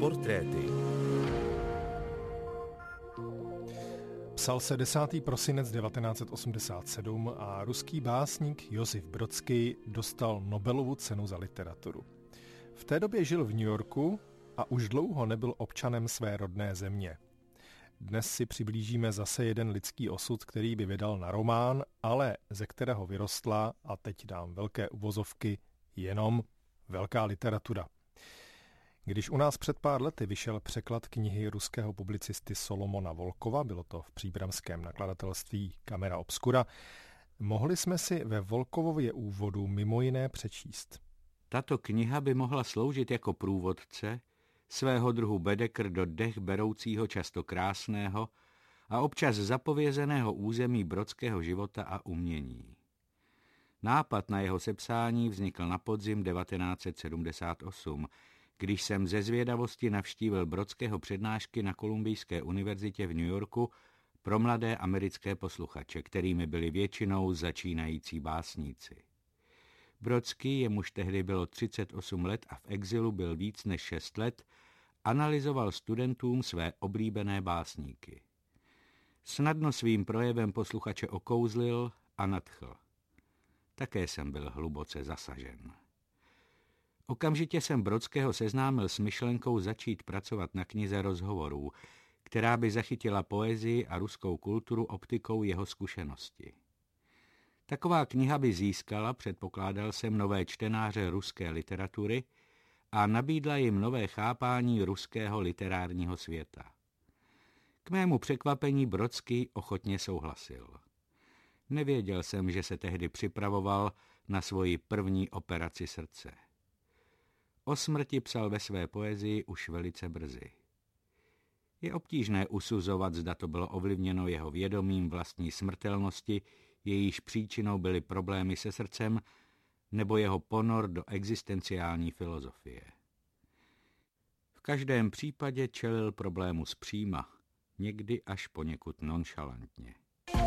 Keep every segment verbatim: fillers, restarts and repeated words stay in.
Portréty. Psal se desátého prosince devatenáct set osmdesát sedm a ruský básník Josif Brodský dostal Nobelovu cenu za literaturu. V té době žil v New Yorku a už dlouho nebyl občanem své rodné země. Dnes si přiblížíme zase jeden lidský osud, který by vydal na román, ale ze kterého vyrostla, a teď dám velké uvozovky, jenom velká literatura. Když u nás před pár lety vyšel překlad knihy ruského publicisty Solomona Volkova, bylo to v příbramském nakladatelství Camera Obscura, mohli jsme si ve Volkovově úvodu mimo jiné přečíst. Tato kniha by mohla sloužit jako průvodce, svého druhu bedekr do dech beroucího často krásného a občas zapovězeného území brodského života a umění. Nápad na jeho sepsání vznikl na podzim devatenáct set sedmdesát osm, když jsem ze zvědavosti navštívil brodského přednášky na Kolumbijské univerzitě v New Yorku pro mladé americké posluchače, kterými byli většinou začínající básníci. Brodský, jemuž tehdy bylo třicet osm let a v exilu byl víc než šest let, analyzoval studentům své oblíbené básníky. Snadno svým projevem posluchače okouzlil a nadchl. Také jsem byl hluboce zasažen. Okamžitě jsem Brodského seznámil s myšlenkou začít pracovat na knize rozhovorů, která by zachytila poezii a ruskou kulturu optikou jeho zkušenosti. Taková kniha by získala, předpokládal jsem, nové čtenáře ruské literatury a nabídla jim nové chápání ruského literárního světa. K mému překvapení Brodský ochotně souhlasil. Nevěděl jsem, že se tehdy připravoval na svoji první operaci srdce. O smrti psal ve své poezii už velice brzy. Je obtížné usuzovat, zda to bylo ovlivněno jeho vědomím vlastní smrtelnosti, jejíž příčinou byly problémy se srdcem, nebo jeho ponor do existenciální filozofie. V každém případě čelil problému zpříma, někdy až poněkud nonšalantně.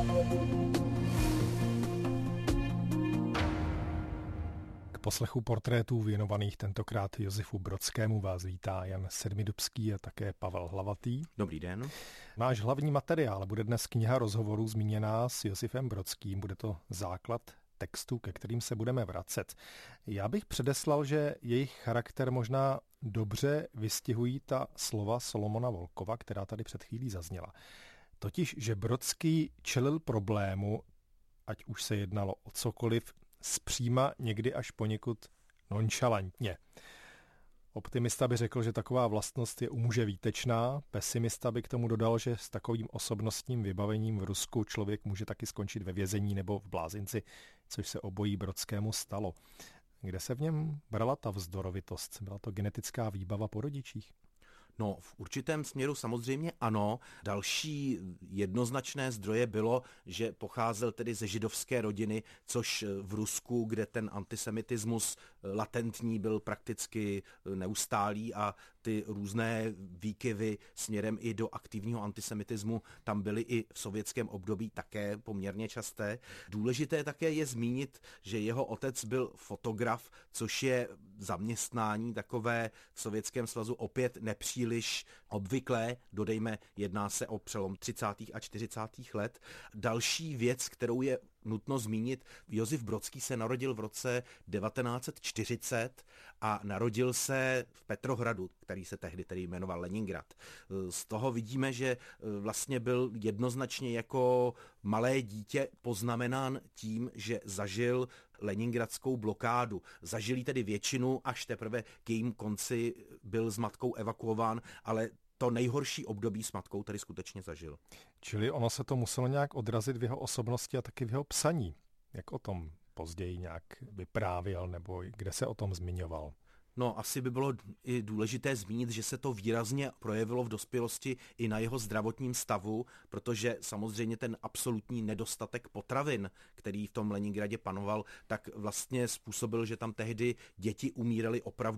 K poslechu portrétů věnovaných tentokrát Josefu Brodskému vás vítá Jan Sedmidubský a také Pavel Hlavatý. Dobrý den. Náš hlavní materiál bude dnes kniha rozhovorů zmíněná s Josifem Brodským. Bude to základ textů, ke kterým se budeme vracet. Já bych předeslal, že jejich charakter možná dobře vystihují ta slova Solomona Volkova, která tady před chvílí zazněla. Totiž, že Brodský čelil problému, ať už se jednalo o cokoliv, zpříma, někdy až poněkud nonšalantně. Optimista by řekl, že taková vlastnost je u muže výtečná, pesimista by k tomu dodal, že s takovým osobnostním vybavením v Rusku člověk může taky skončit ve vězení nebo v blázinci, což se obojí Brodskému stalo. Kde se v něm brala ta vzdorovitost? Byla to genetická výbava po rodičích? No, v určitém směru samozřejmě ano. Další jednoznačné zdroje bylo, že pocházel tedy ze židovské rodiny, což v Rusku, kde ten antisemitismus latentní byl prakticky neustálý a ty různé výkyvy směrem i do aktivního antisemitismu tam byly i v sovětském období také poměrně časté. Důležité také je zmínit, že jeho otec byl fotograf, což je zaměstnání takové v Sovětském svazu opět nepříliš obvyklé, dodejme, jedná se o přelom třicátých a čtyřicátých let. Další věc, kterou je nutno zmínit, Josif Brodský se narodil v roce devatenáct set čtyřicet a narodil se v Petrohradu, který se tehdy tedy jmenoval Leningrad. Z toho vidíme, že vlastně byl jednoznačně jako malé dítě poznamenán tím, že zažil leningradskou blokádu. Zažil tedy většinu, až teprve k jejím konci byl s matkou evakuován, ale to nejhorší období s matkou tady skutečně zažil. Čili ono se to muselo nějak odrazit v jeho osobnosti a taky v jeho psaní. Jak o tom později nějak vyprávěl nebo kde se o tom zmiňoval? No, asi by bylo i důležité zmínit, že se to výrazně projevilo v dospělosti i na jeho zdravotním stavu, protože samozřejmě ten absolutní nedostatek potravin, který v tom Leningradě panoval, tak vlastně způsobil, že tam tehdy děti umíraly opravdu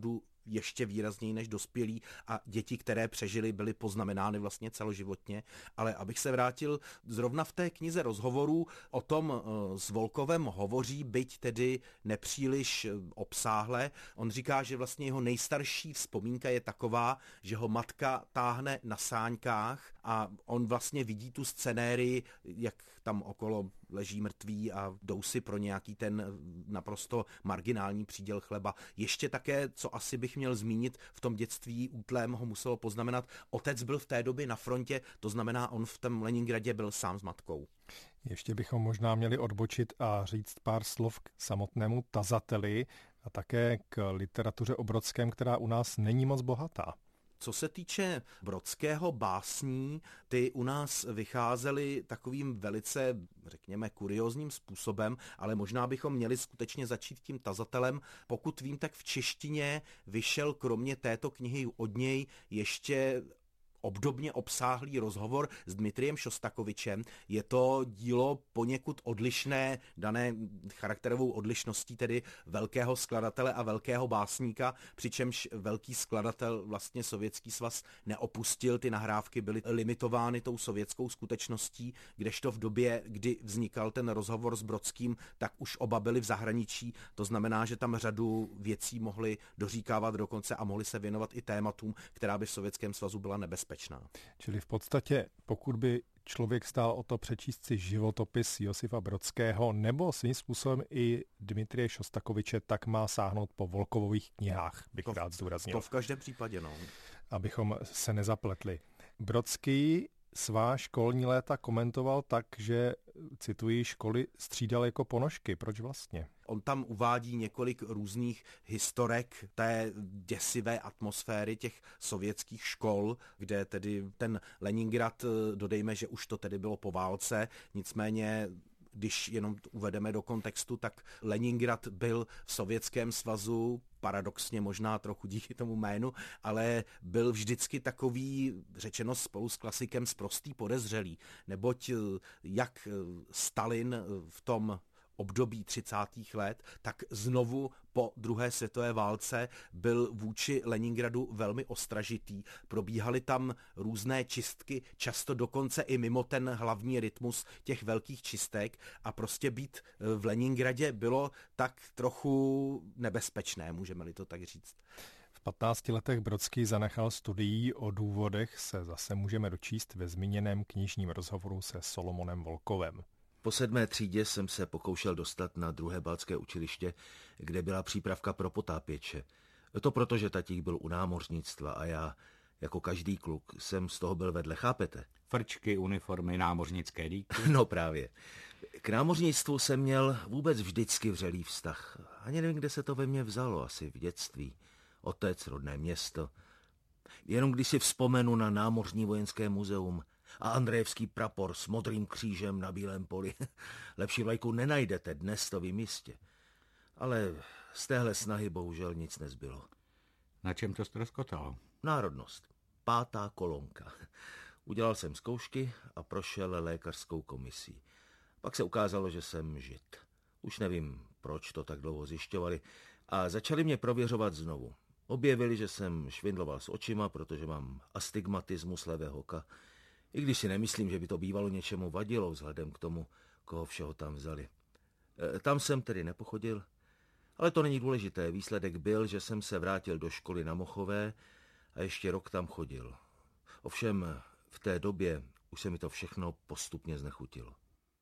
ještě výrazněji než dospělí a děti, které přežily, byly poznamenány vlastně celoživotně. Ale abych se vrátil, zrovna v té knize rozhovorů o tom s Volkovem hovoří, byť tedy nepříliš obsáhle. On říká, že vlastně jeho nejstarší vzpomínka je taková, že ho matka táhne na sáňkách a on vlastně vidí tu scenérii, jak tam okolo leží mrtví a jdou si pro nějaký ten naprosto marginální příděl chleba. Ještě také, co asi bych měl zmínit, v tom dětství útlém ho muselo poznamenat, otec byl v té době na frontě, to znamená, on v tom Leningradě byl sám s matkou. Ještě bychom možná měli odbočit a říct pár slov k samotnému tazateli a také k literatuře o Brodském, která u nás není moc bohatá. Co se týče Brodského básní, ty u nás vycházely takovým velice, řekněme, kuriózním způsobem, ale možná bychom měli skutečně začít tím tazatelem. Pokud vím, tak v češtině vyšel kromě této knihy od něj ještě obdobně obsáhlý rozhovor s Dmitrijem Šostakovičem. Je to dílo poněkud odlišné, dané charakterovou odlišností tedy velkého skladatele a velkého básníka, přičemž velký skladatel vlastně Sovětský svaz neopustil, ty nahrávky byly limitovány tou sovětskou skutečností, kdežto v době, kdy vznikal ten rozhovor s Brodským, tak už oba byli v zahraničí, to znamená, že tam řadu věcí mohli doříkávat dokonce a mohli se věnovat i tématům, která by v Sovětském svazu byla nebezpečná. Čili v podstatě, pokud by člověk stál o to přečíst si životopis Josifa Brodského nebo svým způsobem i Dmitrie Šostakoviče, tak má sáhnout po Volkovových knihách, bych to, rád zdůraznil. To v každém případě, no. Abychom se nezapletli. Brodský svá školní léta komentoval tak, že, cituji, školy střídal jako ponožky. Proč vlastně? On tam uvádí několik různých historek té děsivé atmosféry těch sovětských škol, kde tedy ten Leningrad, dodejme, že už to tedy bylo po válce, nicméně když jenom uvedeme do kontextu, tak Leningrad byl v Sovětském svazu, paradoxně možná trochu díky tomu jménu, ale byl vždycky takový, řečeno spolu s klasikem, sprostý podezřelý, neboť jak Stalin v tom období třicátých let, tak znovu po druhé světové válce byl vůči Leningradu velmi ostražitý. Probíhaly tam různé čistky, často dokonce i mimo ten hlavní rytmus těch velkých čistek a prostě být v Leningradě bylo tak trochu nebezpečné, můžeme-li to tak říct. V patnácti letech Brodský zanechal studií, o důvodech se zase můžeme dočíst ve zmíněném knižním rozhovoru se Solomonem Volkovem. Po sedmé třídě jsem se pokoušel dostat na druhé baltské učiliště, kde byla přípravka pro potápěče. To proto, že tatík byl u námořnictva a já, jako každý kluk, jsem z toho byl vedle, chápete? Frčky, uniformy, námořnické díky. No právě. K námořnictvu jsem měl vůbec vždycky vřelý vztah. Ani nevím, kde se to ve mně vzalo, asi v dětství. Otec, rodné město. Jenom když si vzpomenu na námořní vojenské muzeum a Andrejevský prapor s modrým křížem na bílém poli. Lepší vlajku nenajdete, dnes to vím jistě. Ale z téhle snahy bohužel nic nezbylo. Na čem to ztroskotalo? Národnost. Pátá kolonka. Udělal jsem zkoušky a prošel lékařskou komisí. Pak se ukázalo, že jsem žid. Už nevím, proč to tak dlouho zjišťovali a začali mě prověřovat znovu. Objevili, že jsem švindloval s očima, protože mám astigmatismus levého oka, i když si nemyslím, že by to bývalo něčemu vadilo vzhledem k tomu, koho všeho tam vzali. E, tam jsem tedy nepochodil, ale to není důležité. Výsledek byl, že jsem se vrátil do školy na Mochové a ještě rok tam chodil. Ovšem v té době už se mi to všechno postupně znechutilo.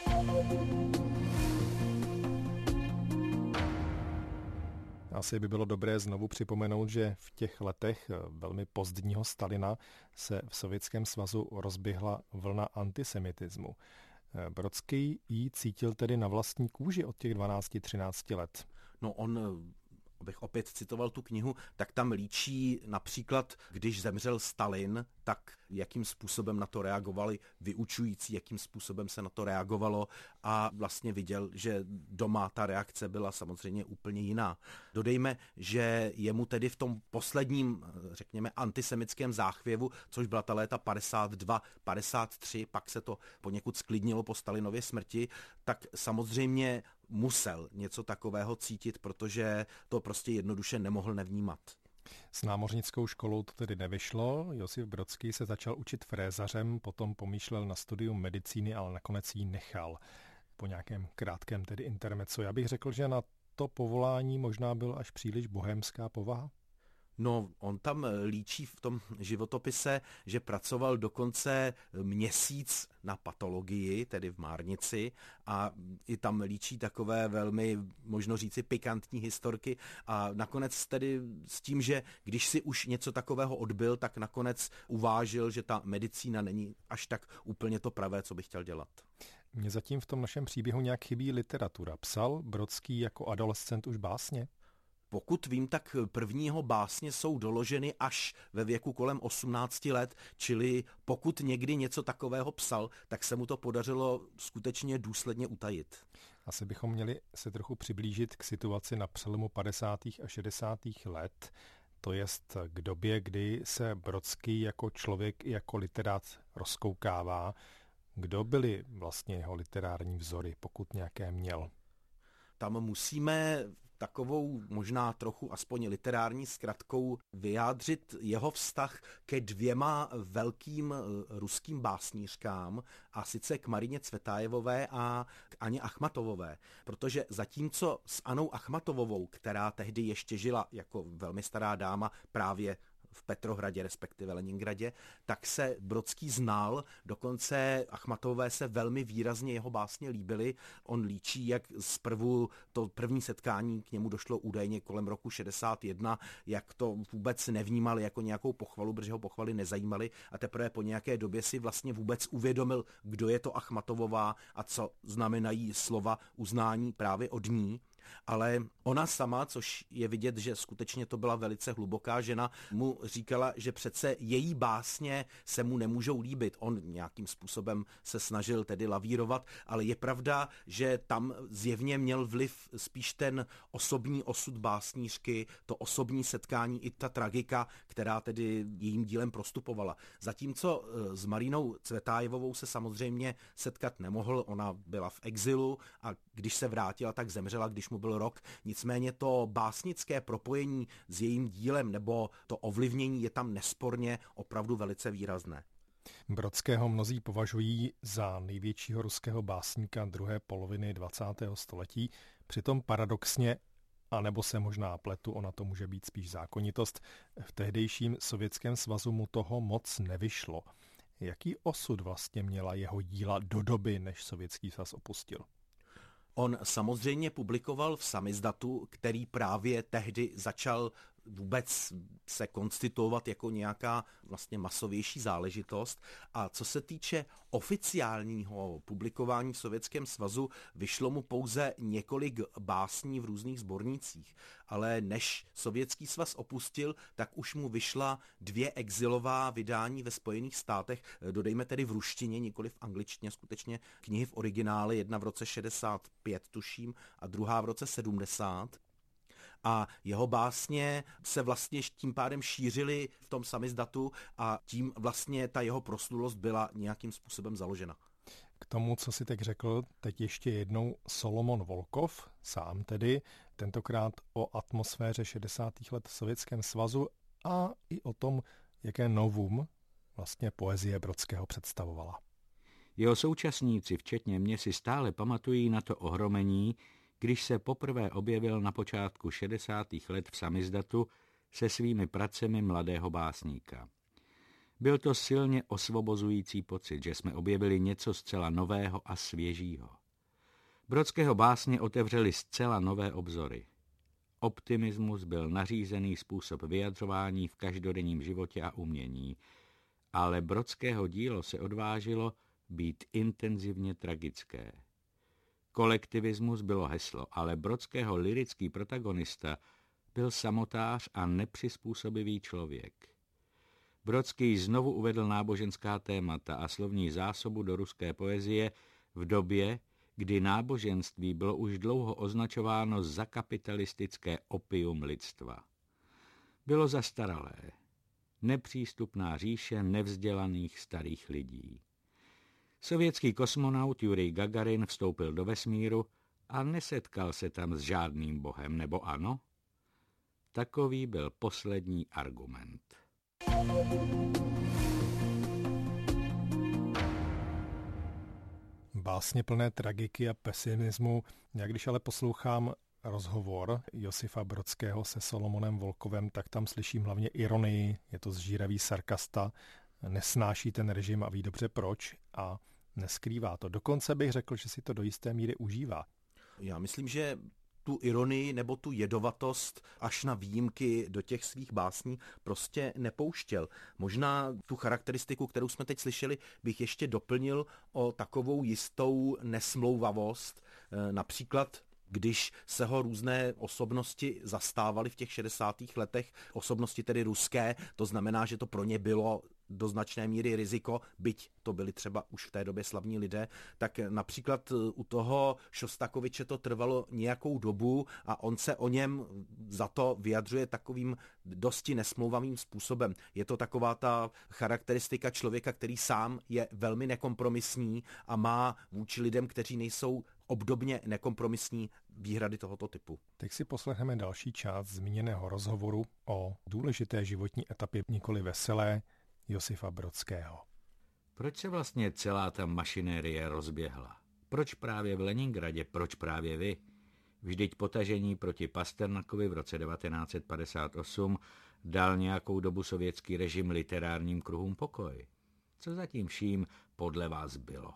Asi by bylo dobré znovu připomenout, že v těch letech velmi pozdního Stalina se v Sovětském svazu rozběhla vlna antisemitismu. Brodský ji cítil tedy na vlastní kůži od těch dvanácti třinácti let. No on, abych opět citoval tu knihu, tak tam líčí například, když zemřel Stalin, tak jakým způsobem na to reagovali vyučující, jakým způsobem se na to reagovalo a vlastně viděl, že doma ta reakce byla samozřejmě úplně jiná. Dodejme, že jemu tedy v tom posledním, řekněme, antisemickém záchvěvu, což byla ta léta padesát dva padesát tři, pak se to poněkud sklidnilo po Stalinově smrti, tak samozřejmě musel něco takového cítit, protože to prostě jednoduše nemohl nevnímat. S námořnickou školou to tedy nevyšlo. Josif Brodský se začal učit frézařem, potom pomýšlel na studium medicíny, ale nakonec ji nechal po nějakém krátkém tedy intermezzo. Já bych řekl, že na to povolání možná byl až příliš bohémská povaha. No, on tam líčí v tom životopise, že pracoval dokonce měsíc na patologii, tedy v Márnici, a i tam líčí takové velmi, možno říci, pikantní historky a nakonec tedy s tím, že když si už něco takového odbyl, tak nakonec uvážil, že ta medicína není až tak úplně to pravé, co by chtěl dělat. Mně zatím v tom našem příběhu nějak chybí literatura. Psal Brodský jako adolescent už básně? Pokud vím, tak prvního básně jsou doloženy až ve věku kolem osmnácti let, čili pokud někdy něco takového psal, tak se mu to podařilo skutečně důsledně utajit. Asi bychom měli se trochu přiblížit k situaci na přelomu padesátých a šedesátých let, to jest k době, kdy se Brodský jako člověk i jako literát rozkoukává. Kdo byli vlastně jeho literární vzory, pokud nějaké měl? Tam musíme takovou možná trochu aspoň literární zkratkou vyjádřit jeho vztah ke dvěma velkým ruským básnířkám, a sice k Marině Cvetajevové a k Aně Achmatovové. Protože zatímco s Anou Achmatovovou, která tehdy ještě žila jako velmi stará dáma právě v Petrohradě, respektive Leningradě, tak se Brodský znal, dokonce Achmatové se velmi výrazně jeho básně líbily. On líčí, jak zprvu to první setkání k němu došlo údajně kolem roku šedesát jedna, jak to vůbec nevnímal jako nějakou pochvalu, protože ho pochvaly nezajímaly, a teprve po nějaké době si vlastně vůbec uvědomil, kdo je to Achmatovová a co znamenají slova uznání právě od ní. Ale ona sama, což je vidět, že skutečně to byla velice hluboká žena, mu říkala, že přece její básně se mu nemůžou líbit. On nějakým způsobem se snažil tedy lavírovat, ale je pravda, že tam zjevně měl vliv spíš ten osobní osud básnířky, to osobní setkání i ta tragika, která tedy jejím dílem prostupovala. Zatímco s Marinou Cvetajevovou se samozřejmě setkat nemohl, ona byla v exilu a když se vrátila, tak zemřela, když mu byl rok. Nicméně to básnické propojení s jejím dílem nebo to ovlivnění je tam nesporně opravdu velice výrazné. Brodského mnozí považují za největšího ruského básníka druhé poloviny dvacátého století. Přitom paradoxně, anebo se možná pletu, ona to může být spíš zákonitost, v tehdejším Sovětském svazu mu toho moc nevyšlo. Jaký osud vlastně měla jeho díla do doby, než Sovětský svaz opustil? On samozřejmě publikoval v samizdatu, který právě tehdy začal vůbec se konstituovat jako nějaká vlastně masovější záležitost. A co se týče oficiálního publikování v Sovětském svazu, vyšlo mu pouze několik básní v různých sbornících. Ale než Sovětský svaz opustil, tak už mu vyšla dvě exilová vydání ve Spojených státech, dodejme tedy v ruštině, nikoli v angličtině, skutečně knihy v originále, jedna v roce šedesát pět tuším a druhá v roce sedmdesát. A jeho básně se vlastně tím pádem šířily v tom samizdatu a tím vlastně ta jeho proslulost byla nějakým způsobem založena. K tomu, co si teď řekl, teď ještě jednou Solomon Volkov, sám tedy, tentokrát o atmosféře šedesátých let v Sovětském svazu a i o tom, jaké novum vlastně poezie Brodského představovala. Jeho současníci, včetně mě, si stále pamatují na to ohromení, když se poprvé objevil na počátku šedesátých let v samizdatu se svými pracemi mladého básníka. Byl to silně osvobozující pocit, že jsme objevili něco zcela nového a svěžího. Brodského básně otevřely zcela nové obzory. Optimismus byl nařízený způsob vyjadřování v každodenním životě a umění, ale Brodského dílo se odvážilo být intenzivně tragické. Kolektivismus bylo heslo, ale Brodského lyrický protagonista byl samotář a nepřizpůsobivý člověk. Brodský znovu uvedl náboženská témata a slovní zásobu do ruské poezie v době, kdy náboženství bylo už dlouho označováno za kapitalistické opium lidstva. Bylo zastaralé, nepřístupná říše nevzdělaných starých lidí. Sovětský kosmonaut Jurij Gagarin vstoupil do vesmíru a nesetkal se tam s žádným bohem, nebo ano? takový byl poslední argument. Básně plné tragiky a pesimismu. Já když ale poslouchám rozhovor Josifa Brodského se Solomonem Volkovem, tak tam slyším hlavně ironii, je to zžíravý sarkasta, nesnáší ten režim a ví dobře proč a neskrývá to. Dokonce bych řekl, že si to do jisté míry užívá. Já myslím, že tu ironii nebo tu jedovatost až na výjimky do těch svých básní prostě nepouštěl. Možná tu charakteristiku, kterou jsme teď slyšeli, bych ještě doplnil o takovou jistou nesmlouvavost. Například když se ho různé osobnosti zastávaly v těch šedesátých letech, osobnosti tedy ruské, to znamená, že to pro ně bylo do značné míry riziko, byť to byli třeba už v té době slavní lidé, tak například u toho Šostakoviče to trvalo nějakou dobu a on se o něm za to vyjadřuje takovým dosti nesmlouvavým způsobem. Je to taková ta charakteristika člověka, který sám je velmi nekompromisní a má vůči lidem, kteří nejsou obdobně nekompromisní, výhrady tohoto typu. Teď si poslechneme další část zmíněného rozhovoru o důležité životní etapě nikoli veselé Josifa Brodského. Proč se vlastně celá ta mašinérie rozběhla? Proč právě v Leningradě? Proč právě vy? Vždyť potažení proti Pasternakovi v roce devatenáct set padesát osm dal nějakou dobu sovětský režim literárním kruhům pokoj. Co zatím vším podle vás bylo?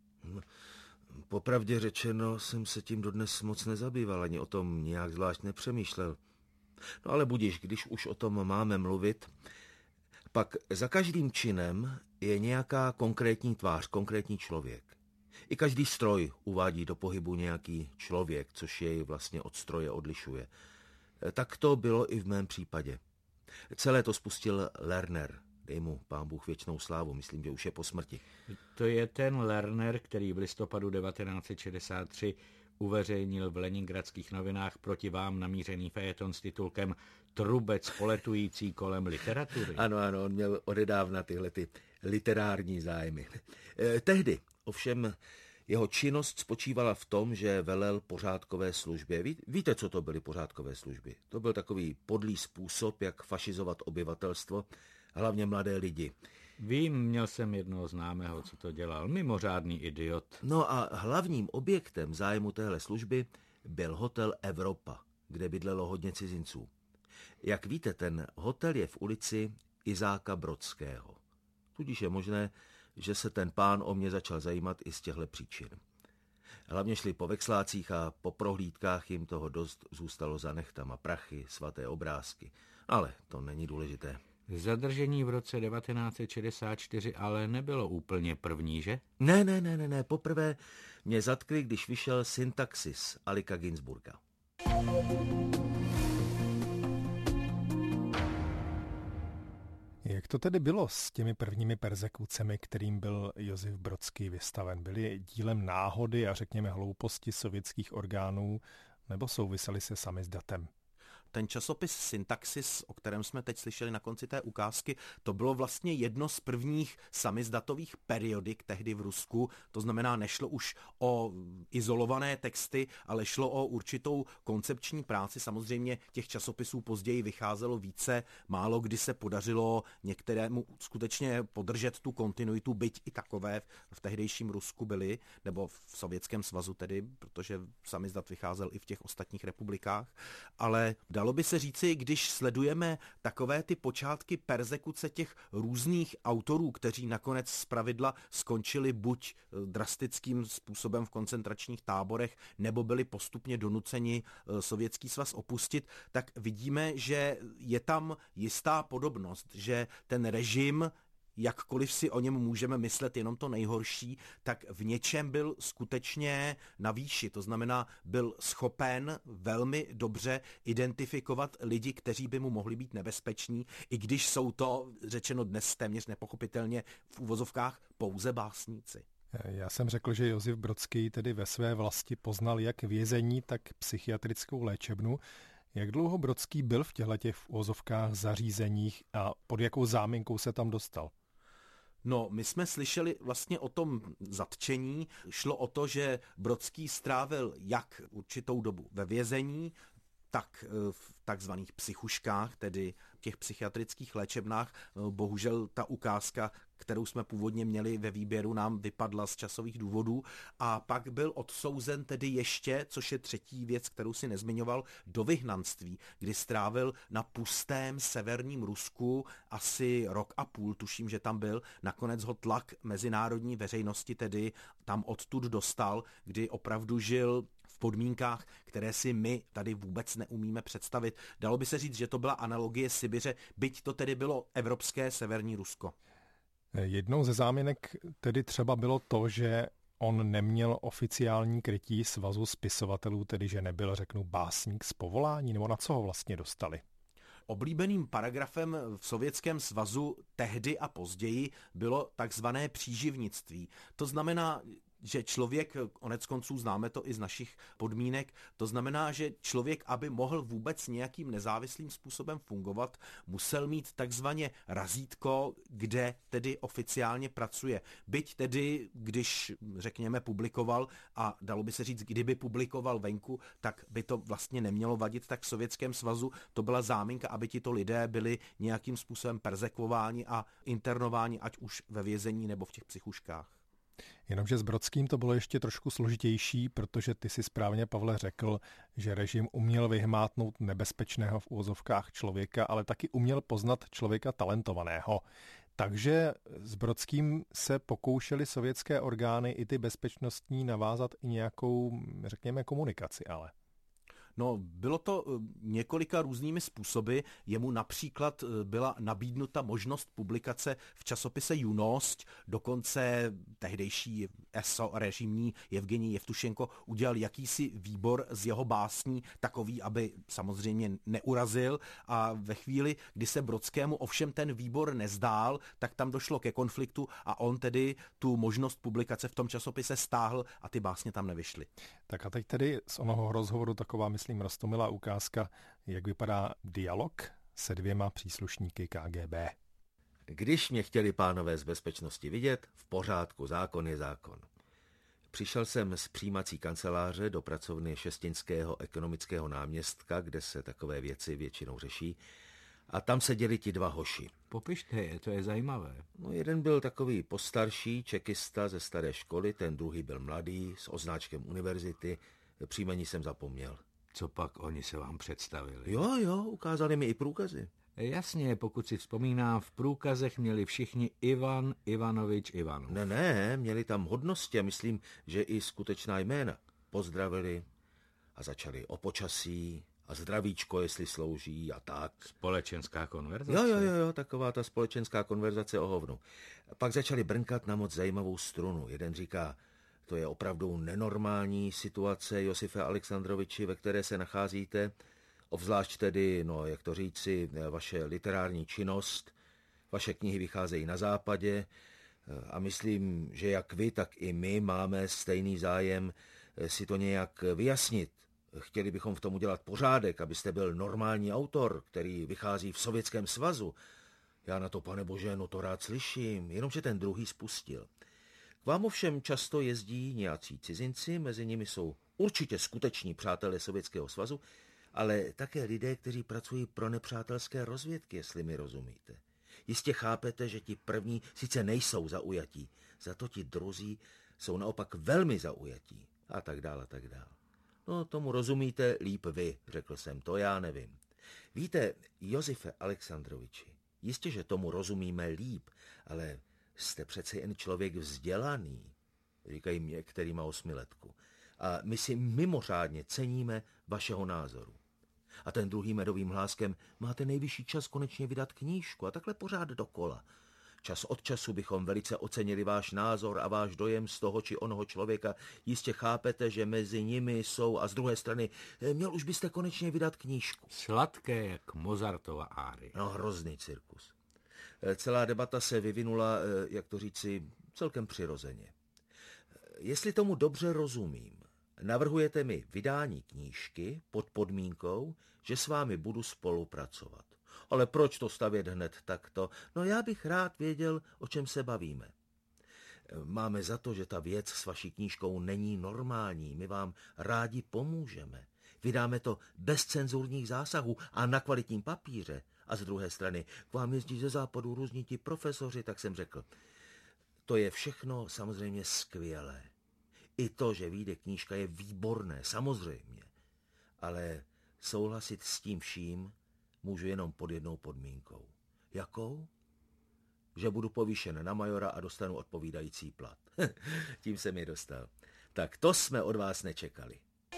Popravdě řečeno jsem se tím dodnes moc nezabýval, ani o tom nějak zvlášť nepřemýšlel. No ale budiš, když už o tom máme mluvit, pak za každým činem je nějaká konkrétní tvář, konkrétní člověk. I každý stroj uvádí do pohybu nějaký člověk, což jej vlastně od stroje odlišuje. Tak to bylo i v mém případě. Celé to spustil Lerner. Dej mu pán Bůh věčnou slávu, myslím, že už je po smrti. To je ten Lerner, který v listopadu devatenáct set šedesát tři uveřejnil v leningradských novinách proti vám namířený fejeton s titulkem Trubec poletující kolem literatury. Ano, ano, on měl odedávna tyhle ty literární zájmy. Eh, tehdy ovšem jeho činnost spočívala v tom, že velel pořádkové službě. Ví, víte, co to byly pořádkové služby? To byl takový podlý způsob, jak fašizovat obyvatelstvo, hlavně mladé lidi. Vím, měl jsem jednoho známého, co to dělal. Mimořádný idiot. No a hlavním objektem zájmu téhle služby byl hotel Evropa, kde bydlelo hodně cizinců. Jak víte, ten hotel je v ulici Izáka Brodského. Tudíž je možné, že se ten pán o mě začal zajímat i z těchto příčin. Hlavně šli po vexlácích a po prohlídkách jim toho dost zůstalo za nechtama, prachy, svaté obrázky. Ale to není důležité. Zadržení v roce devatenáct set šedesát čtyři ale nebylo úplně první, že? Ne, ne, ne, ne, ne. Poprvé mě zatkli, když vyšel Syntaxis Alika Ginsburga. Jak to tedy bylo s těmi prvními perzekucemi, kterým byl Josif Brodský vystaven? Byly dílem náhody a řekněme hlouposti sovětských orgánů, nebo souvisely se sami s datem? Ten časopis Syntaxis, o kterém jsme teď slyšeli na konci té ukázky, to bylo vlastně jedno z prvních samizdatových periodik tehdy v Rusku. To znamená, nešlo už o izolované texty, ale šlo o určitou koncepční práci. Samozřejmě těch časopisů později vycházelo více. Málo kdy se podařilo některému skutečně podržet tu kontinuitu, byť i takové v tehdejším Rusku byly, nebo v Sovětském svazu tedy, protože samizdat vycházel i v těch ostatních republikách. Ale dalo by se říci, když sledujeme takové ty počátky perzekuce těch různých autorů, kteří nakonec zpravidla skončili buď drastickým způsobem v koncentračních táborech, nebo byli postupně donuceni Sovětský svaz opustit, tak vidíme, že je tam jistá podobnost, že ten režim, jakkoliv si o něm můžeme myslet jenom to nejhorší, tak v něčem byl skutečně na výši. To znamená, byl schopen velmi dobře identifikovat lidi, kteří by mu mohli být nebezpeční, i když jsou to, řečeno dnes téměř nepochopitelně v uvozovkách, pouze básníci. Já jsem řekl, že Josif Brodský tedy ve své vlasti poznal jak vězení, tak psychiatrickou léčebnu. Jak dlouho Brodský byl v těchto v uvozovkách zařízeních a pod jakou záminkou se tam dostal? No, my jsme slyšeli vlastně o tom zatčení. Šlo o to, že Brodský strávil jak určitou dobu ve vězení, tak v takzvaných psychuškách, tedy těch psychiatrických léčebnách. Bohužel ta ukázka, kterou jsme původně měli ve výběru, nám vypadla z časových důvodů a pak byl odsouzen tedy ještě, což je třetí věc, kterou si nezmiňoval, do vyhnanství, kdy strávil na pustém severním Rusku asi rok a půl, tuším, že tam byl. Nakonec ho tlak mezinárodní veřejnosti tedy tam odtud dostal, kdy opravdu žil v podmínkách, které si my tady vůbec neumíme představit. Dalo by se říct, že to byla analogie Sibiře, byť to tedy bylo evropské severní Rusko. Jednou ze záminek tedy třeba bylo to, že on neměl oficiální krytí svazu spisovatelů, tedy že nebyl, řeknu, básník z povolání, nebo na co ho vlastně dostali? Oblíbeným paragrafem v Sovětském svazu tehdy a později bylo takzvané příživnictví. To znamená, že člověk, konec konců známe to i z našich podmínek, to znamená, že člověk, aby mohl vůbec nějakým nezávislým způsobem fungovat, musel mít takzvaně razítko, kde tedy oficiálně pracuje. Byť tedy, když, řekněme, publikoval, a dalo by se říct, kdyby publikoval venku, tak by to vlastně nemělo vadit, tak v Sovětském svazu to byla záminka, aby tito lidé byli nějakým způsobem perzekvováni a internováni, ať už ve vězení nebo v těch psychuškách. Jenomže s Brodským to bylo ještě trošku složitější, protože ty si správně, Pavle, řekl, že režim uměl vyhmátnout nebezpečného v úvozovkách člověka, ale taky uměl poznat člověka talentovaného. Takže s Brodským se pokoušely sovětské orgány i ty bezpečnostní navázat i nějakou, řekněme, komunikaci, ale... No, bylo to několika různými způsoby. Jemu například byla nabídnuta možnost publikace v časopise Junost, dokonce tehdejší es o režimní Evgenij Jevtušenko udělal jakýsi výbor z jeho básní, takový, aby samozřejmě neurazil, a ve chvíli, kdy se Brodskému ovšem ten výbor nezdál, tak tam došlo ke konfliktu a on tedy tu možnost publikace v tom časopise stáhl a ty básně tam nevyšly. Tak a teď tedy z onoho rozhovoru taková, myslím, roztomilá ukázka, jak vypadá dialog se dvěma příslušníky ká gé bé. Když mě chtěli pánové z bezpečnosti vidět, v pořádku, zákon je zákon. Přišel jsem z přijímací kanceláře do pracovny Šestinského ekonomického náměstka, kde se takové věci většinou řeší, a tam seděli ti dva hoši. Popište je, to je zajímavé. No, jeden byl takový postarší, čekista ze staré školy, ten druhý byl mladý, s odznáčkem univerzity, příjmení jsem zapomněl. Co pak oni se vám představili? Jo, jo, ukázali mi i průkazy. Jasně, pokud si vzpomínám, v průkazech měli všichni Ivan Ivanovič Ivanov. Ne, ne, měli tam hodnosti a myslím, že i skutečná jména. Pozdravili a začali o počasí a zdravíčko, jestli slouží a tak. Společenská konverzace? Jo, jo, jo, jo, taková ta společenská konverzace o hovnu. Pak začali brnkat na moc zajímavou strunu. Jeden říká, to je opravdu nenormální situace, Josife Alexandroviči, ve které se nacházíte, obzvlášť tedy, no jak to říci, vaše literární činnost, vaše knihy vycházejí na západě a myslím, že jak vy, tak i my máme stejný zájem si to nějak vyjasnit. Chtěli bychom v tom udělat pořádek, abyste byl normální autor, který vychází v Sovětském svazu. Já na to, pane bože, no to rád slyším, jenomže ten druhý spustil. K vám ovšem často jezdí nějací cizinci, mezi nimi jsou určitě skuteční přátelé Sovětského svazu, ale také lidé, kteří pracují pro nepřátelské rozvědky, jestli mi rozumíte. Jistě chápete, že ti první sice nejsou zaujatí, za to ti druzí jsou naopak velmi zaujatí a tak dále, a tak dále. No, tomu rozumíte líp vy, řekl jsem, to já nevím. Víte, Josife Alexandroviči, jistě, že tomu rozumíme líp, ale jste přece jen člověk vzdělaný, říkají mě, který má osmiletku. A my si mimořádně ceníme vašeho názoru. A ten druhý medovým hláskem, máte nejvyšší čas konečně vydat knížku a takhle pořád dokola. Čas od času bychom velice ocenili váš názor a váš dojem z toho či onoho člověka. Jistě chápete, že mezi nimi jsou a z druhé strany, měl už byste konečně vydat knížku. Sladké jak Mozartova áry. No, hrozný cirkus. Celá debata se vyvinula, jak to říci, celkem přirozeně. Jestli tomu dobře rozumím, navrhujete mi vydání knížky pod podmínkou, že s vámi budu spolupracovat. Ale proč to stavět hned takto? No já bych rád věděl, o čem se bavíme. Máme za to, že ta věc s vaší knížkou není normální. My vám rádi pomůžeme. vydáme to bez cenzurních zásahů a na kvalitním papíře. A z druhé strany, k vám jezdí ze západu různí ti profesoři, tak jsem řekl, to je všechno samozřejmě skvělé. I to, že vyjde knížka, je výborné, samozřejmě. Ale souhlasit s tím vším můžu jenom pod jednou podmínkou. Jakou? Že budu povýšen na majora a dostanu odpovídající plat. Tím se mi dostal. Tak to jsme od vás nečekali.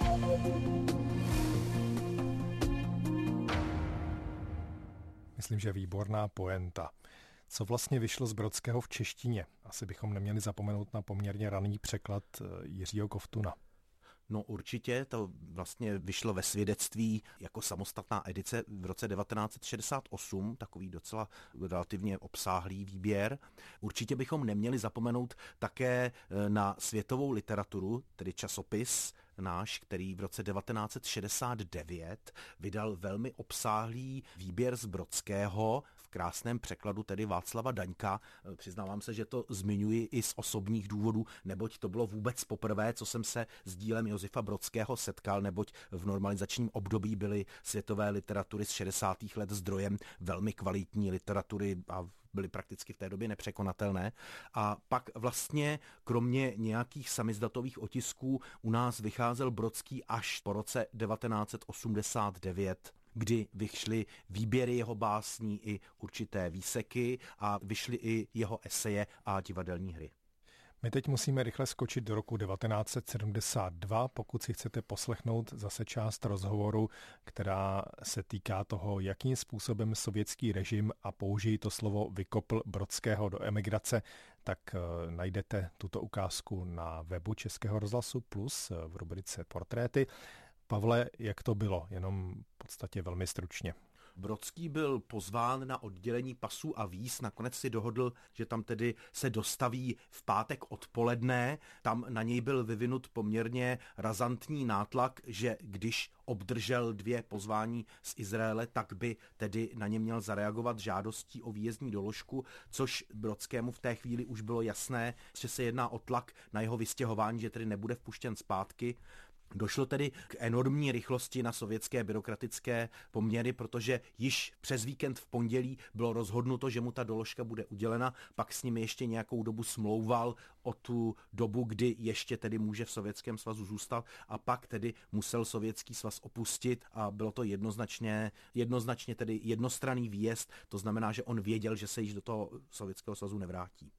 Myslím, že výborná poenta. Co vlastně vyšlo z Brodského v češtině? Asi bychom neměli zapomenout na poměrně raný překlad Jiřího Koftuna. No určitě, to vlastně vyšlo ve svědectví jako samostatná edice v roce devatenáct set šedesát osm, takový docela relativně obsáhlý výběr. Určitě bychom neměli zapomenout také na světovou literaturu, tedy časopis náš, který v roce devatenáct set šedesát devět vydal velmi obsáhlý výběr z Brodského v krásném překladu tedy Václava Daňka. Přiznávám se, že to zmiňuji i z osobních důvodů, neboť to bylo vůbec poprvé, co jsem se s dílem Josefa Brodského setkal, neboť v normalizačním období byly světové literatury z šedesátých let zdrojem velmi kvalitní literatury a byly prakticky v té době nepřekonatelné. A pak vlastně kromě nějakých samizdatových otisků u nás vycházel Brodský až po roce devatenáct set osmdesát devět, kdy vyšly výběry jeho básní i určité výseky a vyšly i jeho eseje a divadelní hry. My teď musíme rychle skočit do roku devatenáct set sedmdesát dva, pokud si chcete poslechnout zase část rozhovoru, která se týká toho, jakým způsobem sovětský režim, a použijí to slovo, vykopl Brodského do emigrace, tak najdete tuto ukázku na webu Českého rozhlasu Plus v rubrice Portréty. Pavle, jak to bylo? Jenom v podstatě velmi stručně. Brodský byl pozván na oddělení pasů a víz, nakonec si dohodl, že tam tedy se dostaví v pátek odpoledne. Tam na něj byl vyvinut poměrně razantní nátlak, že když obdržel dvě pozvání z Izraele, tak by tedy na ně měl zareagovat žádostí o výjezdní doložku, což Brodskému v té chvíli už bylo jasné, že se jedná o tlak na jeho vystěhování, že tedy nebude vpuštěn zpátky. Došlo tedy k enormní rychlosti na sovětské byrokratické poměry, protože již přes víkend v pondělí bylo rozhodnuto, že mu ta doložka bude udělena, pak s nimi ještě nějakou dobu smlouval o tu dobu, kdy ještě tedy může v Sovětském svazu zůstat, a pak tedy musel Sovětský svaz opustit a bylo to jednoznačně, jednoznačně tedy jednostranný výjezd, to znamená, že on věděl, že se již do toho Sovětského svazu nevrátí.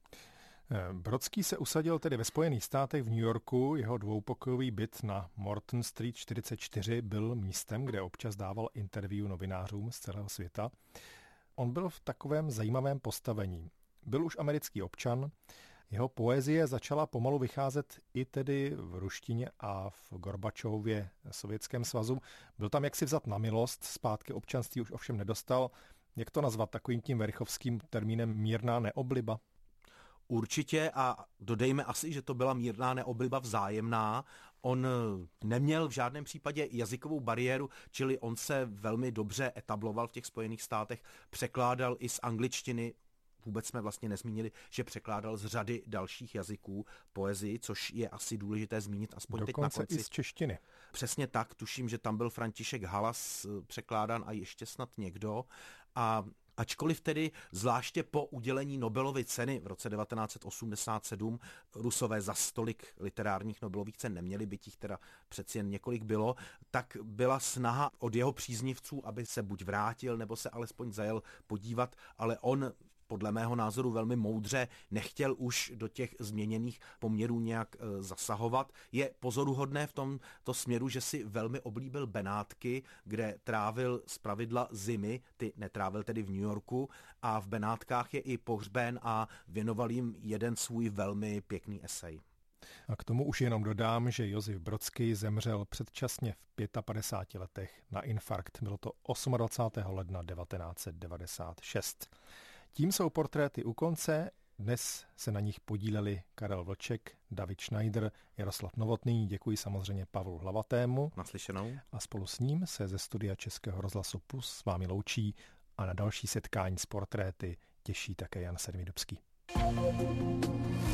Brodský se usadil tedy ve Spojených státech v New Yorku, jeho dvoupokojový byt na Morton Street čtyřicet čtyři byl místem, kde občas dával interview novinářům z celého světa. On byl v takovém zajímavém postavení. Byl už americký občan, jeho poezie začala pomalu vycházet i tedy v ruštině a v Gorbačově Sovětském svazu. Byl tam jaksi vzat na milost, zpátky občanství už ovšem nedostal. Jak to nazvat takovým tím verichovským termínem mírná neobliba? Určitě, a dodejme asi, že to byla mírná neobliba vzájemná. On neměl v žádném případě jazykovou bariéru, čili on se velmi dobře etabloval v těch Spojených státech, překládal i z angličtiny. Vůbec jsme vlastně nezmínili, že překládal z řady dalších jazyků poezii, což je asi důležité zmínit aspoň Dokonce teď na konci. I z češtiny. Přesně tak, tuším, že tam byl František Halas překládán a ještě snad někdo. A ačkoliv tedy zvláště po udělení Nobelovy ceny v roce devatenáct set osmdesát sedm Rusové za stolik literárních Nobelových cen neměli, byť jich teda přeci jen několik bylo, tak byla snaha od jeho příznivců, aby se buď vrátil, nebo se alespoň zajel podívat, ale on podle mého názoru velmi moudře nechtěl už do těch změněných poměrů nějak e, zasahovat. Je pozoruhodné v tomto směru, že si velmi oblíbil Benátky, kde trávil zpravidla zimy, ty netrávil tedy v New Yorku, a v Benátkách je i pohřben a věnoval jim jeden svůj velmi pěkný esej. A k tomu už jenom dodám, že Josef Brodský zemřel předčasně v padesát pěti letech na infarkt. Bylo to dvacátého osmého ledna devatenáct set devadesát šest. Tím jsou portréty u konce. Dnes se na nich podíleli Karel Vlček, David Schneider, Jaroslav Novotný. Děkuji samozřejmě Pavlu Hlavatému. Naslyšenou. A spolu s ním se ze studia Českého rozhlasu Plus s vámi loučí a na další setkání s portréty těší také Jan Sermidubský.